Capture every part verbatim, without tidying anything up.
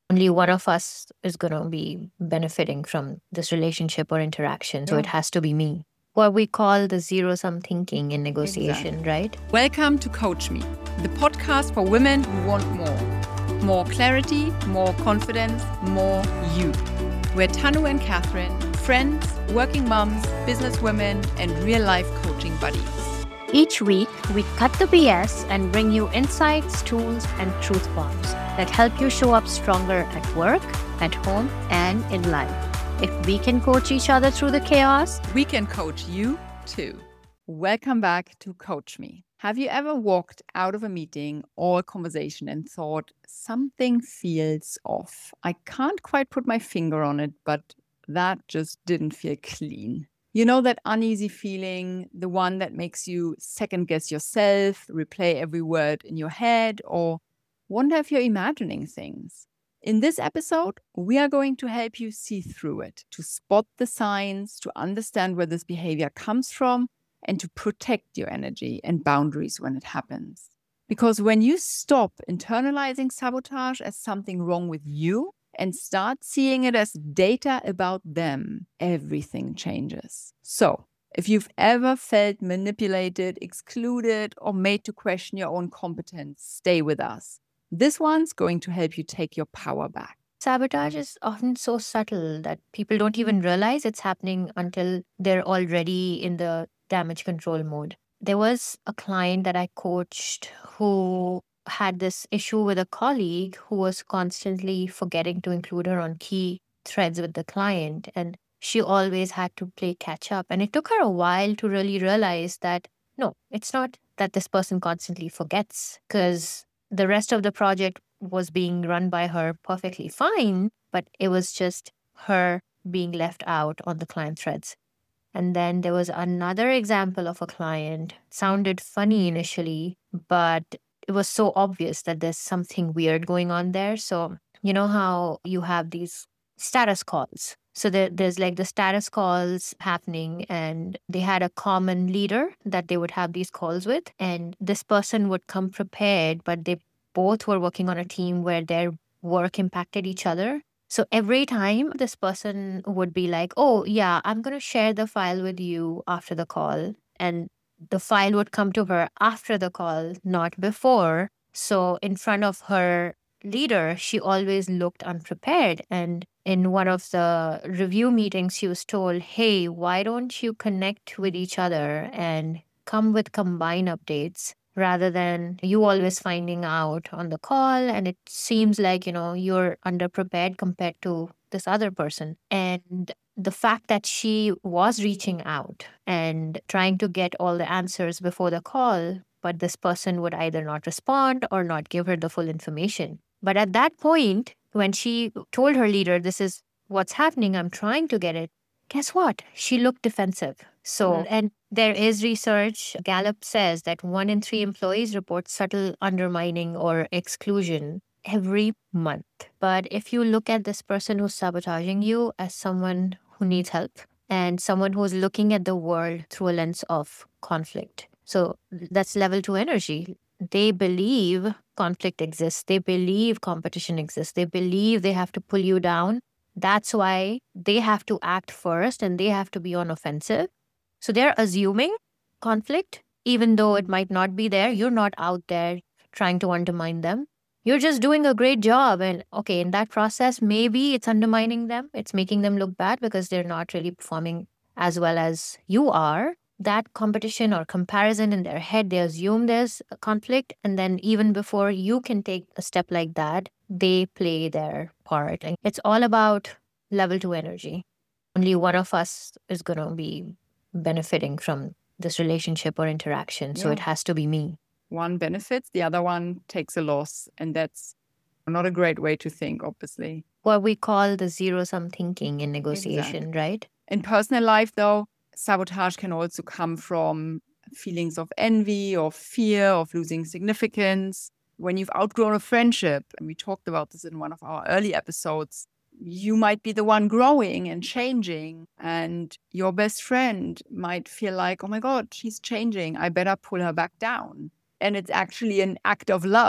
only one of us is going to be benefiting from this relationship or interaction. So Yeah. it has to be me. What we call the zero sum thinking in negotiation, Exactly. right? Welcome to Coach Me, the podcast for women who want more. More clarity, more confidence, more you. We're Tanu and Catherine, friends, working mums, businesswomen, and real life coaching buddies. Each week, we cut the B S and bring you insights, tools, and truth bombs that help you show up stronger at work, at home, and in life. If we can coach each other through the chaos, we can coach you too. Welcome back to Coach Me. Have you ever walked out of a meeting or a conversation and thought, something feels off? I can't quite put my finger on it, but that just didn't feel clean. You know that uneasy feeling, the one that makes you second guess yourself, replay every word in your head, or wonder if you're imagining things. In this episode, we are going to help you see through it, to spot the signs, to understand where this behavior comes from, and to protect your energy and boundaries when it happens. Because when you stop internalizing sabotage as something wrong with you and start seeing it as data about them, everything changes. So, if you've ever felt manipulated, excluded, or made to question your own competence, stay with us. This one's going to help you take your power back. Sabotage is often so subtle that people don't even realize it's happening until they're already in the damage control mode. There was a client that I coached who had this issue with a colleague who was constantly forgetting to include her on key threads with the client, and she always had to play catch up. And it took her a while to really realize that no, it's not that this person constantly forgets, because the rest of the project was being run by her perfectly fine, but it was just her being left out on the client threads. And then there was another example of a client. It sounded funny initially, but it was so obvious that there's something weird going on there. So, you know how you have these status calls. So there, there's like the status calls happening, and they had a common leader that they would have these calls with. And this person would come prepared, but they both were working on a team where their work impacted each other. So every time this person would be like, oh, yeah, I'm going to share the file with you after the call. And the file would come to her after the call, not before. So in front of her leader, she always looked unprepared. And in one of the review meetings, she was told, hey, why don't you connect with each other and come with combined updates, rather than you always finding out on the call, and it seems like, you know, you're underprepared compared to this other person. And the fact that she was reaching out and trying to get all the answers before the call, but this person would either not respond or not give her the full information. But at that point, when she told her leader, this is what's happening, I'm trying to get it, guess what? She looked defensive. So, Mm. and there is research. Gallup says that one in three employees report subtle undermining or exclusion every month. But if you look at this person who's sabotaging you as someone who needs help and someone who's looking at the world through a lens of conflict, so that's level two energy. They believe conflict exists. They believe competition exists. They believe they have to pull you down. That's why they have to act first and they have to be on offensive. So they're assuming conflict, even though it might not be there. You're not out there trying to undermine them. You're just doing a great job. And okay, in that process, maybe it's undermining them. It's making them look bad because they're not really performing as well as you are. That competition or comparison in their head, they assume there's a conflict. And then even before you can take a step like that, they play their part. And it's all about level two energy. Only one of us is going to be benefiting from this relationship or interaction. So Yeah. it has to be me. One benefits, the other one takes a loss. And that's not a great way to think, obviously. What we call the zero sum thinking in negotiation, Exactly. right? In personal life, though, sabotage can also come from feelings of envy or fear of losing significance. When you've outgrown a friendship, and we talked about this in one of our early episodes, you might be the one growing and changing, and your best friend might feel like, oh my God, she's changing. I better pull her back down. And it's actually an act of love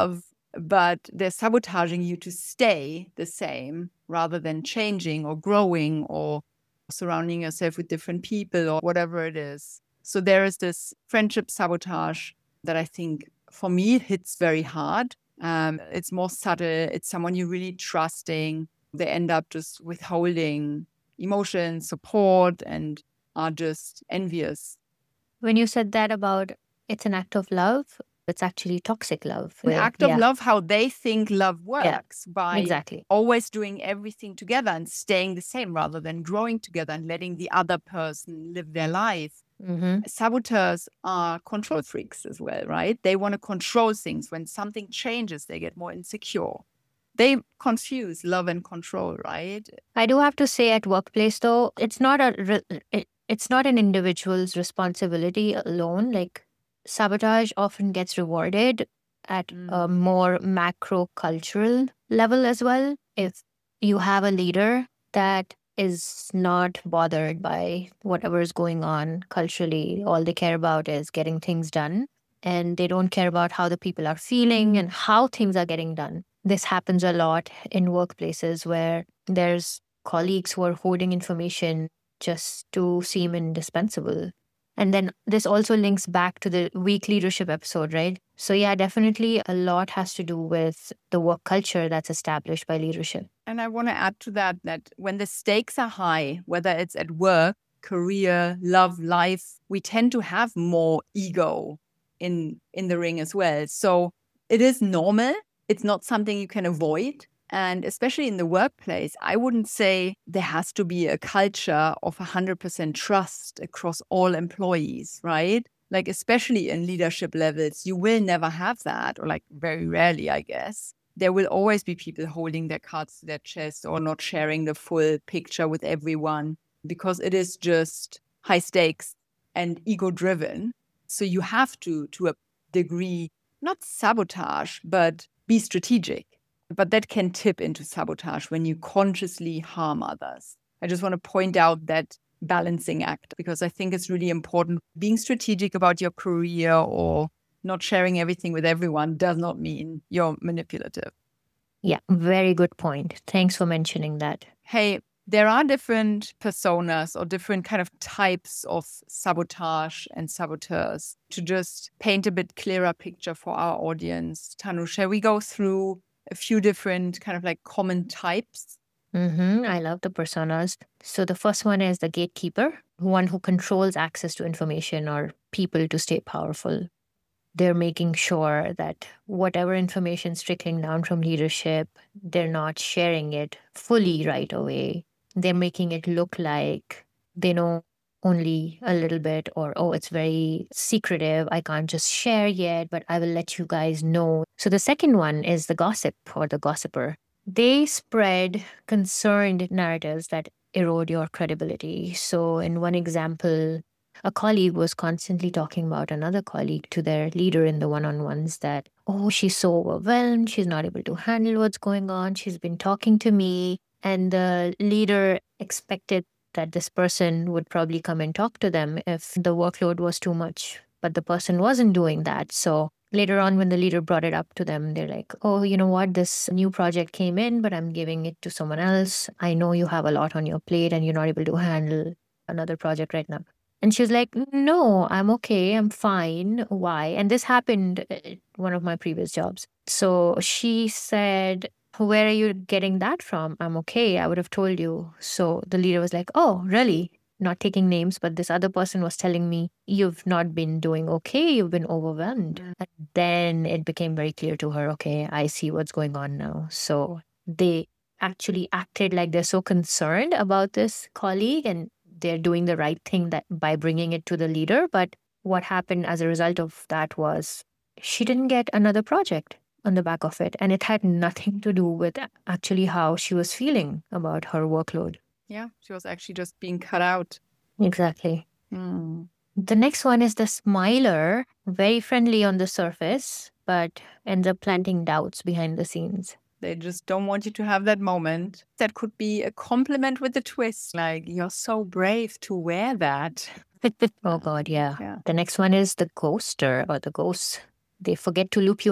but they're sabotaging you to stay the same rather than changing or growing or surrounding yourself with different people or whatever it is. So there is this friendship sabotage that I think for me hits very hard. Um, it's more subtle. It's someone you're really trusting. They end up just withholding emotion, support, and are just envious. When you said that about it's an act of love, it's actually toxic love. An where- act of yeah, love, how they think love Yeah, works by exactly. always doing everything together and staying the same rather than growing together and letting the other person live their life. hmm Saboteurs are control freaks as well, right? They want to control things. When something changes, they get more insecure. They confuse love and control, right? I do have to say, at workplace though, it's not a re- it, it's not an individual's responsibility alone. Like sabotage often gets rewarded at a Mm. more macro cultural level as well. If you have a leader that is not bothered by whatever is going on culturally, all they care about is getting things done, and they don't care about how the people are feeling and how things are getting done. This happens a lot in workplaces where there's colleagues who are hoarding information just to seem indispensable. And then this also links back to the weak leadership episode, right? So, yeah, definitely a lot has to do with the work culture that's established by leadership. And I want to add to that that when the stakes are high, whether it's at work, career, love, life, we tend to have more ego in in the ring as well. So it is normal. It's not something you can avoid. And especially in the workplace, I wouldn't say there has to be a culture of one hundred percent trust across all employees, right? Like, especially in leadership levels, you will never have that, or like very rarely, I guess. There will always be people holding their cards to their chest or not sharing the full picture with everyone because it is just high stakes and ego driven. So you have to, to a degree, not sabotage, but be strategic. But that can tip into sabotage when you consciously harm others. I just want to point out that balancing act because I think it's really important. Being strategic about your career or not sharing everything with everyone does not mean you're manipulative. Yeah, very good point. Thanks for mentioning that. Hey, there are different personas or different kind of types of sabotage and saboteurs. To just paint a bit clearer picture for our audience, Tanu, shall we go through a few different kind of like common types? Mm-hmm. I love the personas. So the first one is the gatekeeper, one who controls access to information or people to stay powerful. They're making sure that whatever information is trickling down from leadership, they're not sharing it fully right away. They're making it look like they know only a little bit, or, oh, it's very secretive. I can't just share yet, but I will let you guys know. So the second one is the gossip or the gossiper. They spread concerned narratives that erode your credibility. So, in one example, a colleague was constantly talking about another colleague to their leader in the one on ones that, oh, she's so overwhelmed. She's not able to handle what's going on. She's been talking to me. And the leader expected that this person would probably come and talk to them if the workload was too much. But the person wasn't doing that. So later on, when the leader brought it up to them, they're like, oh, you know what? This new project came in, but I'm giving it to someone else. I know you have a lot on your plate and you're not able to handle another project right now. And she was like, no, I'm okay. I'm fine. Why? And this happened at one of my previous jobs. So she said, where are you getting that from? I'm okay. I would have told you. So the leader was like, oh, really? Not taking names, but this other person was telling me, you've not been doing okay. You've been overwhelmed. Mm. And then it became very clear to her, okay, I see what's going on now. So they actually acted like they're so concerned about this colleague and they're doing the right thing that by bringing it to the leader. But what happened as a result of that was she didn't get another project on the back of it. And it had nothing to do with actually how she was feeling about her workload. Yeah, she was actually just being cut out. Exactly. Mm. The next one is the smiler, very friendly on the surface, but ends up planting doubts behind the scenes. They just don't want you to have that moment. That could be a compliment with a twist. Like, you're so brave to wear that. Oh, God, yeah. Yeah. The next one is the ghoster or the ghost. They forget to loop you in.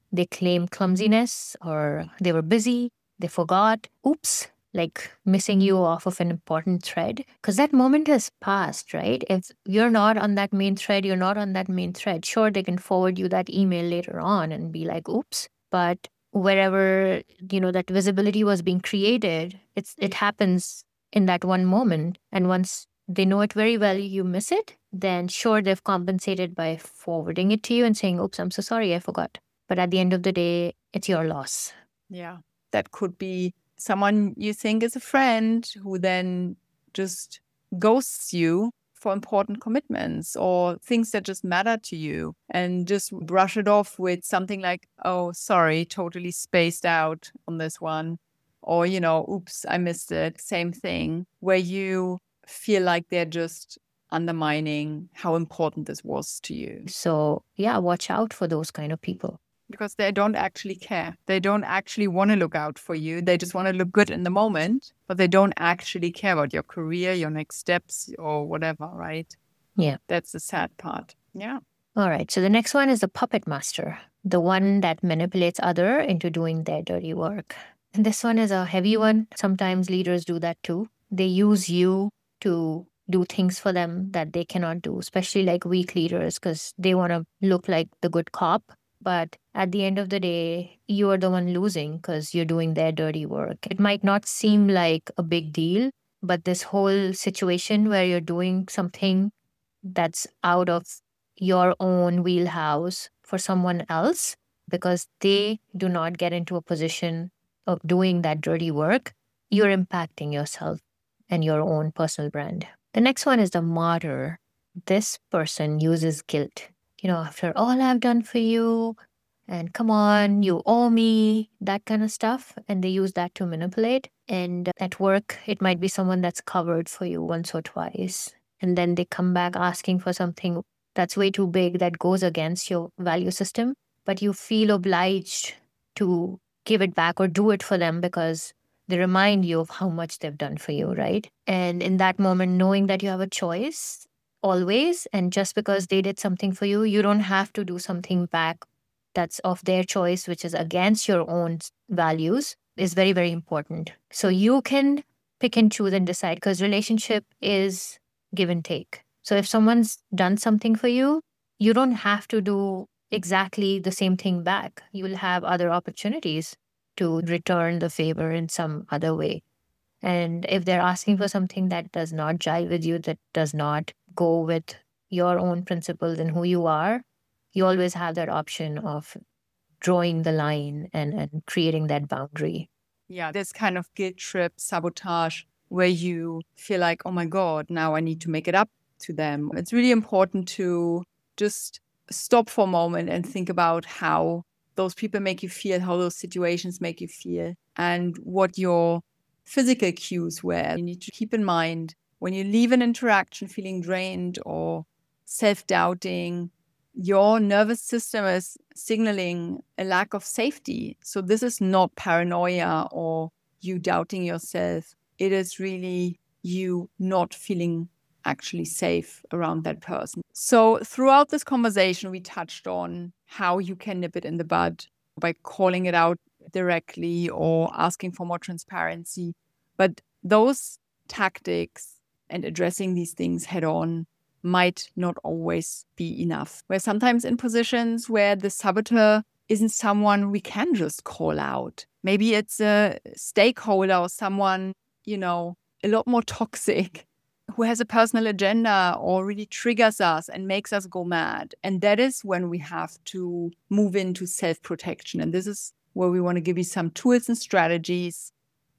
they claim clumsiness or they were busy, they forgot. Oops, like missing you off of an important thread. Because that moment has passed, right? If you're not on that main thread, you're not on that main thread. Sure, they can forward you that email later on and be like, oops. But wherever, you know, that visibility was being created, it's it happens in that one moment. And once they know it very well, you miss it, then sure, they've compensated by forwarding it to you and saying, oops, I'm so sorry, I forgot. But at the end of the day, it's your loss. Yeah. That could be someone you think is a friend who then just ghosts you for important commitments or things that just matter to you and just brush it off with something like, oh, sorry, totally spaced out on this one. Or, you know, oops, I missed it. Same thing, where you feel like they're just undermining how important this was to you. So, yeah, watch out for those kind of people. Because they don't actually care. They don't actually want to look out for you. They just want to look good in the moment, but they don't actually care about your career, your next steps, or whatever, right? Yeah. That's the sad part. Yeah. All right. So the next one is the puppet master, the one that manipulates other into doing their dirty work. And this one is a heavy one. Sometimes leaders do that too. They use you to do things for them that they cannot do, especially like weak leaders, because they want to look like the good cop. But at the end of the day, you are the one losing because you're doing their dirty work. It might not seem like a big deal, but this whole situation where you're doing something that's out of your own wheelhouse for someone else because they do not get into a position of doing that dirty work, you're impacting yourself and your own personal brand. The next one is the martyr. This person uses guilt. You know, after all I've done for you, and come on, you owe me, that kind of stuff. And they use that to manipulate. And at work, it might be someone that's covered for you once or twice. And then they come back asking for something that's way too big that goes against your value system. But you feel obliged to give it back or do it for them because they remind you of how much they've done for you, right? And in that moment, knowing that you have a choice always, and just because they did something for you, you don't have to do something back that's of their choice, which is against your own values, is very, very important. So you can pick and choose and decide because relationship is give and take. So if someone's done something for you, you don't have to do exactly the same thing back. You will have other opportunities to return the favor in some other way. And if they're asking for something that does not jive with you, that does not go with your own principles and who you are, you always have that option of drawing the line and, and creating that boundary. Yeah, this kind of guilt trip, sabotage, where you feel like, oh my God, now I need to make it up to them. It's really important to just stop for a moment and think about how those people make you feel, how those situations make you feel, and what your physical cues were. You need to keep in mind when you leave an interaction feeling drained or self-doubting, your nervous system is signaling a lack of safety. So this is not paranoia or you doubting yourself. It is really you not feeling actually safe around that person. So throughout this conversation, we touched on how you can nip it in the bud by calling it out directly or asking for more transparency. But those tactics and addressing these things head on might not always be enough. We're sometimes in positions where the saboteur isn't someone we can just call out. Maybe it's a stakeholder or someone, you know, a lot more toxic who has a personal agenda or really triggers us and makes us go mad. And that is when we have to move into self-protection. And this is where we want to give you some tools and strategies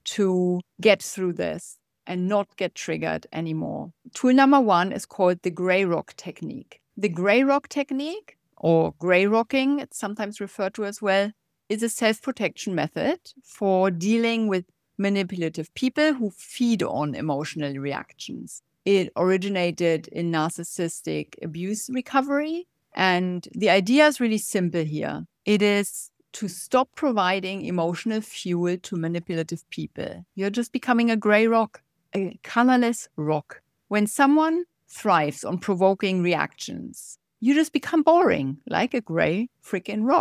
to get through this and not get triggered anymore. Tool number one is called the gray rock technique. The gray rock technique, or gray rocking, it's sometimes referred to as well, is a self-protection method for dealing with manipulative people who feed on emotional reactions. It originated in narcissistic abuse recovery. And the idea is really simple here. It is to stop providing emotional fuel to manipulative people. You're just becoming a gray rock, a colorless rock. When someone thrives on provoking reactions, you just become boring, like a gray freaking rock.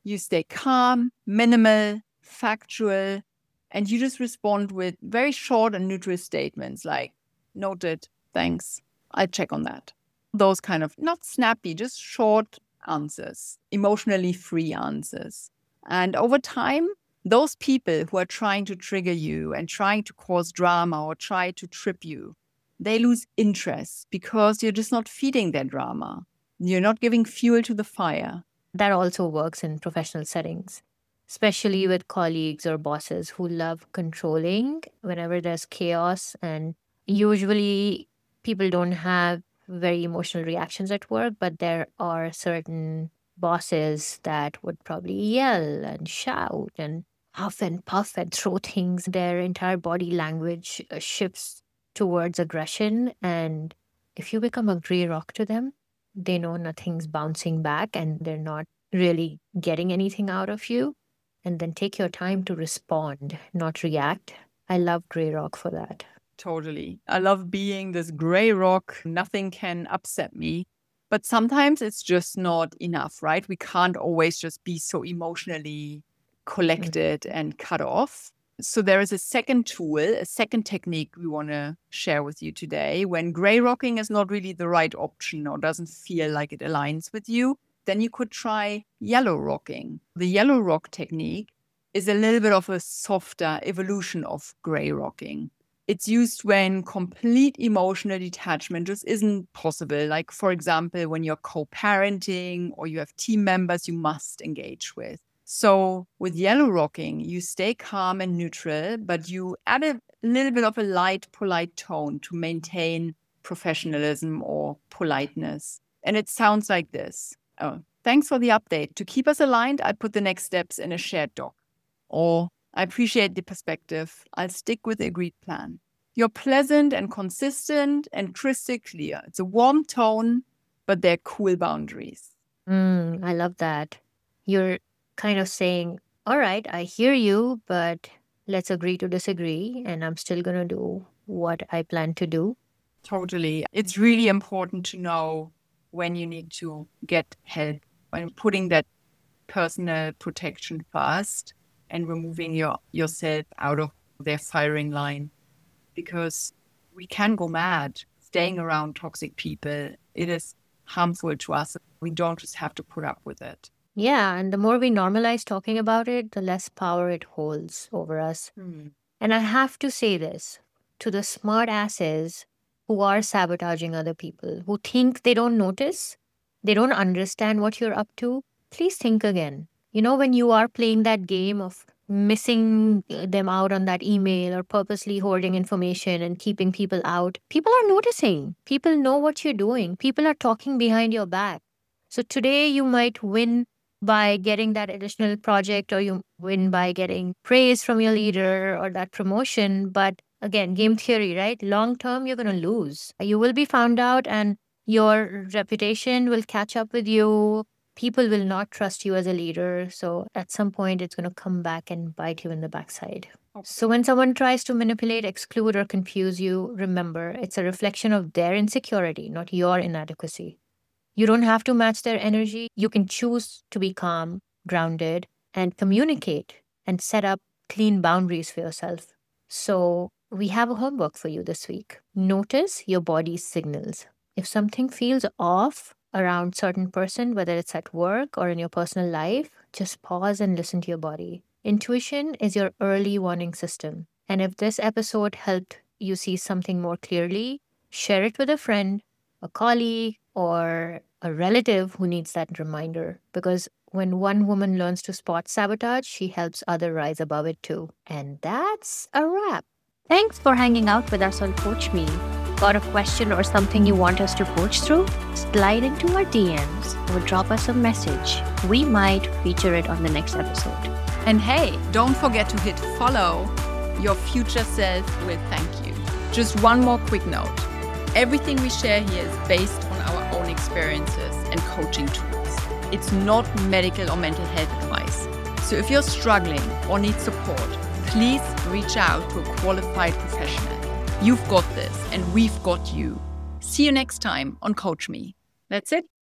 You stay calm, minimal, factual, and you just respond with very short and neutral statements like, noted, thanks, I'll check on that. Those kind of, not snappy, just short answers, emotionally free answers. And over time, those people who are trying to trigger you and trying to cause drama or try to trip you, they lose interest because you're just not feeding their drama. You're not giving fuel to the fire. That also works in professional settings, especially with colleagues or bosses who love controlling whenever there's chaos. And usually people don't have very emotional reactions at work, but there are certain bosses that would probably yell and shout and huff and puff and throw things. Their entire body language uh, shifts towards aggression. And if you become a gray rock to them, they know nothing's bouncing back and they're not really getting anything out of you. And then take your time to respond, not react. I love gray rock for that. Totally. I love being this gray rock. Nothing can upset me. But sometimes it's just not enough, right? We can't always just be so emotionally collected mm. and cut off. So there is a second tool, a second technique we want to share with you today. When gray rocking is not really the right option or doesn't feel like it aligns with you, then you could try yellow rocking. The yellow rock technique is a little bit of a softer evolution of gray rocking. It's used when complete emotional detachment just isn't possible. Like, for example, when you're co-parenting or you have team members you must engage with. So with yellow rocking, you stay calm and neutral, but you add a little bit of a light, polite tone to maintain professionalism or politeness. And it sounds like this. Oh, thanks for the update. To keep us aligned, I put the next steps in a shared doc. Or, I appreciate the perspective. I'll stick with the agreed plan. You're pleasant and consistent and crystal clear. It's a warm tone, but they're cool boundaries. Mm, I love that. You're kind of saying, all right, I hear you, but let's agree to disagree. And I'm still going to do what I plan to do. Totally. It's really important to know when you need to get help, when putting that personal protection first and removing your yourself out of their firing line. Because we can go mad staying around toxic people. It is harmful to us. We don't just have to put up with it. Yeah, and the more we normalize talking about it, the less power it holds over us. Hmm. And I have to say this to the smart asses who are sabotaging other people, who think they don't notice, they don't understand what you're up to. Please think again. You know, when you are playing that game of missing them out on that email or purposely hoarding information and keeping people out, people are noticing. People know what you're doing. People are talking behind your back. So today you might win by getting that additional project, or you win by getting praise from your leader or that promotion. But again, game theory, right? Long term, you're going to lose. You will be found out and your reputation will catch up with you. People will not trust you as a leader. So at some point, it's going to come back and bite you in the backside. Okay. So when someone tries to manipulate, exclude, or confuse you, remember, it's a reflection of their insecurity, not your inadequacy. You don't have to match their energy. You can choose to be calm, grounded, and communicate and set up clean boundaries for yourself. So we have a homework for you this week. Notice your body's signals. If something feels off around a certain person, whether it's at work or in your personal life, just pause and listen to your body. Intuition is your early warning system. And if this episode helped you see something more clearly, share it with a friend, a colleague, or a relative who needs that reminder. Because when one woman learns to spot sabotage, she helps others rise above it too. And that's a wrap. Thanks for hanging out with us on Coach Me. Got a question or something you want us to coach through? Slide into our D Ms or drop us a message. We might feature it on the next episode. And hey, don't forget to hit follow. Your future self will thank you. Just one more quick note. Everything we share here is based on our own experiences and coaching tools. It's not medical or mental health advice. So if you're struggling or need support, please reach out to a qualified professional. You've got this and we've got you. See you next time on Coach Me. That's it.